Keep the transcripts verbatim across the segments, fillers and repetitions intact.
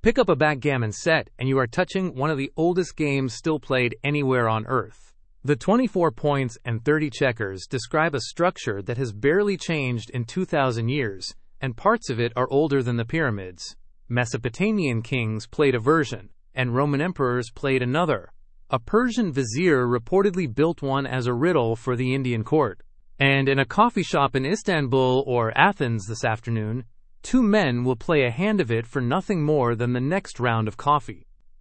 Pick up a backgammon set, and you are touching one of the oldest games still played anywhere on Earth. The twenty-four points and thirty checkers describe a structure that has barely changed in two thousand years, and parts of it are older than the pyramids. Mesopotamian kings played a version, and Roman emperors played another. A Persian vizier reportedly built one as a riddle for the Indian court. And in a coffee shop in Istanbul or Athens this afternoon, two men will play a hand of it for nothing more than the next round of coffee.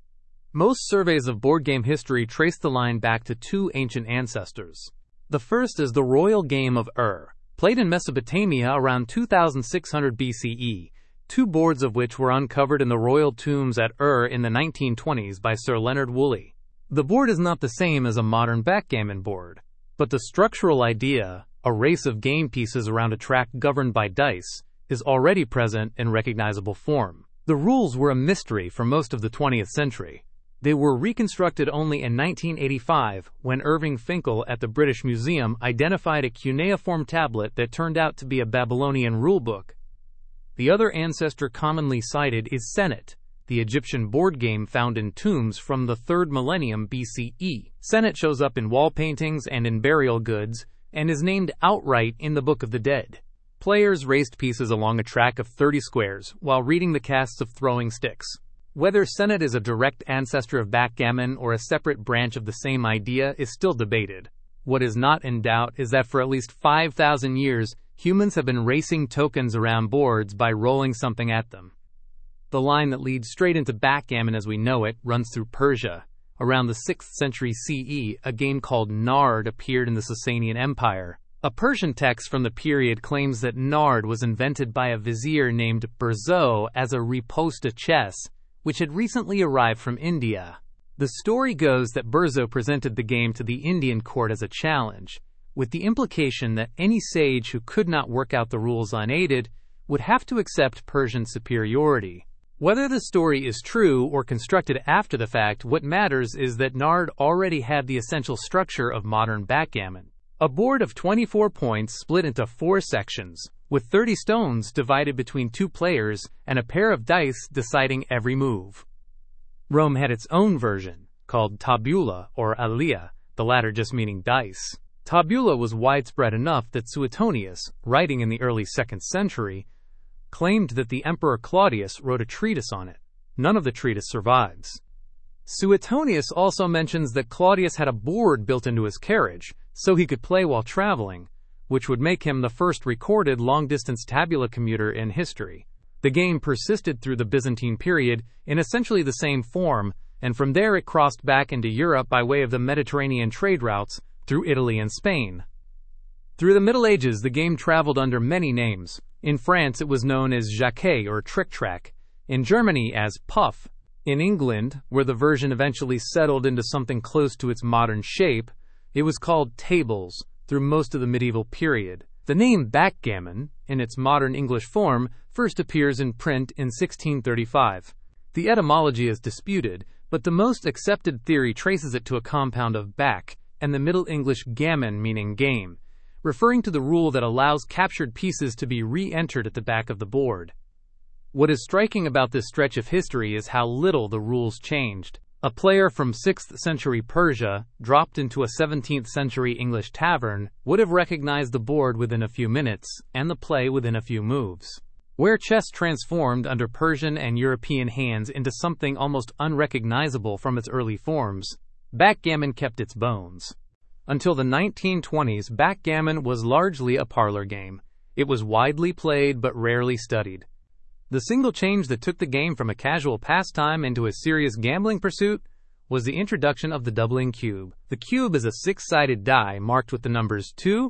Most surveys of board game history trace the line back to two ancient ancestors. The first is the royal game of Ur, played in Mesopotamia around two thousand six hundred B C E, two boards of which were uncovered in the royal tombs at Ur in the nineteen twenties by Sir Leonard Woolley. The board is not the same as a modern backgammon board, but the structural idea, a race of game pieces around a track governed by dice, is already present in recognizable form. The rules were a mystery for most of the twentieth century. They were reconstructed only in nineteen eighty-five when Irving Finkel at the British Museum identified a cuneiform tablet that turned out to be a Babylonian rulebook. The other ancestor commonly cited is Senet, the Egyptian board game found in tombs from the third millennium B C E. Senet shows up in wall paintings and in burial goods, and is named outright in the Book of the Dead. Players raced pieces along a track of thirty squares while reading the casts of throwing sticks. Whether Senet is a direct ancestor of backgammon or a separate branch of the same idea is still debated. What is not in doubt is that for at least five thousand years, humans have been racing tokens around boards by rolling something at them. The line that leads straight into backgammon as we know it runs through Persia. Around the sixth century C E, a game called Nard appeared in the Sasanian Empire. A Persian text from the period claims that Nard was invented by a vizier named Burzo as a riposte to chess, which had recently arrived from India. The story goes that Burzo presented the game to the Indian court as a challenge, with the implication that any sage who could not work out the rules unaided would have to accept Persian superiority. Whether the story is true or constructed after the fact, what matters is that Nard already had the essential structure of modern backgammon. A board of twenty-four points split into four sections, with thirty stones divided between two players and a pair of dice deciding every move. Rome had its own version, called tabula or alea, the latter just meaning dice. Tabula was widespread enough that Suetonius, writing in the early second century, claimed that the Emperor Claudius wrote a treatise on it. None of the treatise survives. Suetonius also mentions that Claudius had a board built into his carriage, so he could play while traveling, which would make him the first recorded long-distance tabula commuter in history. The game persisted through the Byzantine period in essentially the same form, and from there it crossed back into Europe by way of the Mediterranean trade routes through Italy and Spain. Through the Middle Ages, the game traveled under many names. In France, it was known as Jacquet or Trick Track. In Germany as Puff. In England, where the version eventually settled into something close to its modern shape, it was called tables through most of the medieval period. The name backgammon, in its modern English form, first appears in print in sixteen thirty-five. The etymology is disputed, but the most accepted theory traces it to a compound of back and the Middle English gammon meaning game, referring to the rule that allows captured pieces to be re-entered at the back of the board. What is striking about this stretch of history is how little the rules changed. A player from sixth century Persia, dropped into a seventeenth century English tavern, would have recognized the board within a few minutes, and the play within a few moves. Where chess transformed under Persian and European hands into something almost unrecognizable from its early forms, backgammon kept its bones. Until the nineteen twenties, backgammon was largely a parlor game. It was widely played but rarely studied. The single change that took the game from a casual pastime into a serious gambling pursuit was the introduction of the doubling cube. The cube is a six-sided die marked with the numbers two,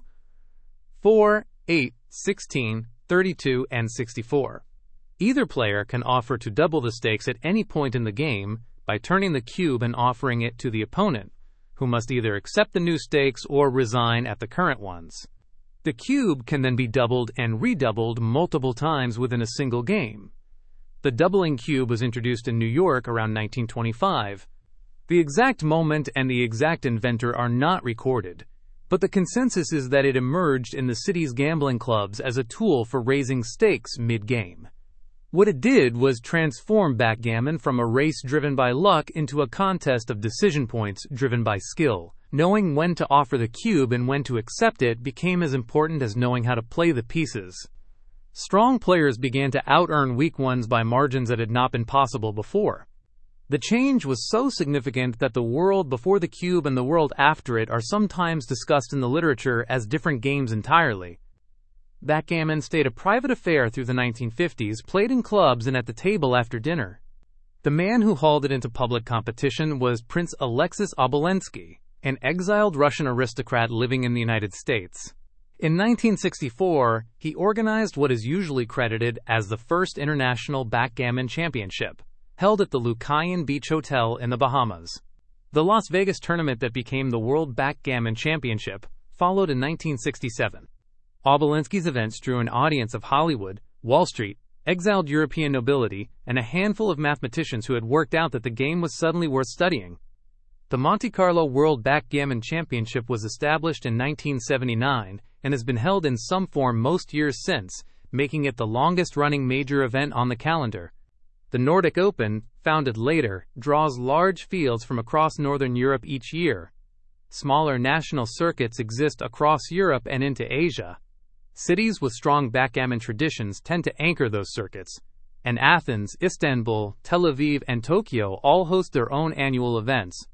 four, eight, sixteen, thirty-two, and sixty-four. Either player can offer to double the stakes at any point in the game by turning the cube and offering it to the opponent, who must either accept the new stakes or resign at the current ones. The cube can then be doubled and redoubled multiple times within a single game. The doubling cube was introduced in New York around nineteen twenty-five. The exact moment and the exact inventor are not recorded, but the consensus is that it emerged in the city's gambling clubs as a tool for raising stakes mid-game. What it did was transform backgammon from a race driven by luck into a contest of decision points driven by skill. Knowing when to offer the cube and when to accept it became as important as knowing how to play the pieces. Strong players began to out-earn weak ones by margins that had not been possible before. The change was so significant that the world before the cube and the world after it are sometimes discussed in the literature as different games entirely. Backgammon stayed a private affair through the nineteen fifties, played in clubs and at the table after dinner. The man who hauled it into public competition was Prince Alexis Obolensky, an exiled Russian aristocrat living in the United States. In nineteen sixty-four, he organized what is usually credited as the first international backgammon championship, held at the Lucayan Beach Hotel in the Bahamas. The Las Vegas tournament that became the World Backgammon Championship followed in nineteen sixty-seven. Obolensky's events drew an audience of Hollywood, Wall Street, exiled European nobility, and a handful of mathematicians who had worked out that the game was suddenly worth studying. The Monte Carlo World Backgammon Championship was established in nineteen seventy-nine and has been held in some form most years since, making it the longest-running major event on the calendar. The Nordic Open, founded later, draws large fields from across Northern Europe each year. Smaller national circuits exist across Europe and into Asia. Cities with strong backgammon traditions tend to anchor those circuits, and Athens, Istanbul, Tel Aviv, and Tokyo all host their own annual events.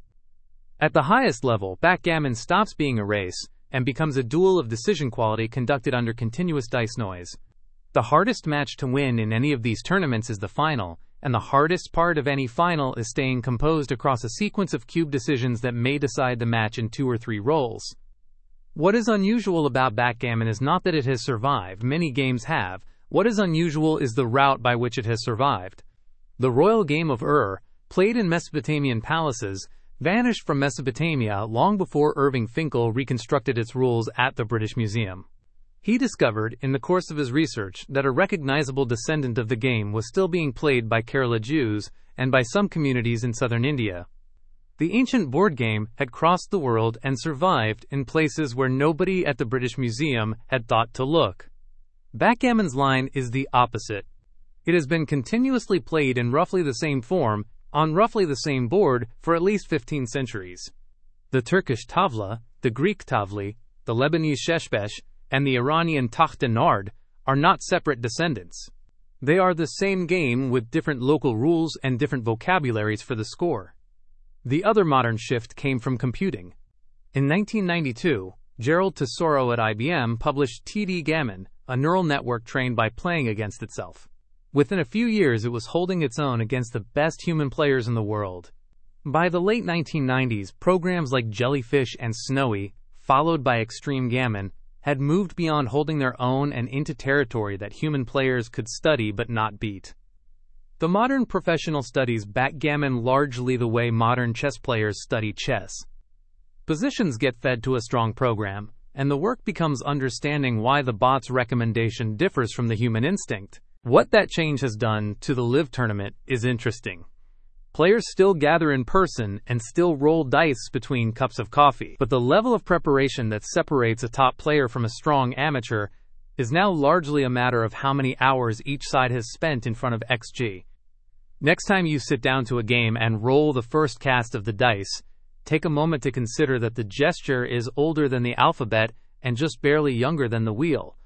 At the highest level, backgammon stops being a race and becomes a duel of decision quality conducted under continuous dice noise. The hardest match to win in any of these tournaments is the final, and the hardest part of any final is staying composed across a sequence of cube decisions that may decide the match in two or three rolls. What is unusual about backgammon is not that it has survived, many games have. What is unusual is the route by which it has survived. The royal game of Ur, played in Mesopotamian palaces, vanished from Mesopotamia long before Irving Finkel reconstructed its rules at the British Museum. He discovered, in the course of his research, that a recognizable descendant of the game was still being played by Kerala Jews and by some communities in southern India. The ancient board game had crossed the world and survived in places where nobody at the British Museum had thought to look. Backgammon's line is the opposite. It has been continuously played in roughly the same form, on roughly the same board, for at least fifteen centuries. The Turkish tavla, the Greek tavli, the Lebanese sheshbesh, and the Iranian takht nard are not separate descendants. They are the same game with different local rules and different vocabularies for the score. The other modern shift came from computing. In nineteen ninety-two, Gerald Tesoro at I B M published T D Gammon, a neural network trained by playing against itself. Within a few years, it was holding its own against the best human players in the world. By the late nineteen nineties, programs like Jellyfish and Snowy, followed by Extreme Gammon, had moved beyond holding their own and into territory that human players could study but not beat. The modern professional studies backgammon largely the way modern chess players study chess. Positions get fed to a strong program, and the work becomes understanding why the bot's recommendation differs from the human instinct. What that change has done to the Live tournament is interesting. Players still gather in person and still roll dice between cups of coffee, but the level of preparation that separates a top player from a strong amateur is now largely a matter of how many hours each side has spent in front of X G. Next time you sit down to a game and roll the first cast of the dice, take a moment to consider that the gesture is older than the alphabet and just barely younger than the wheel.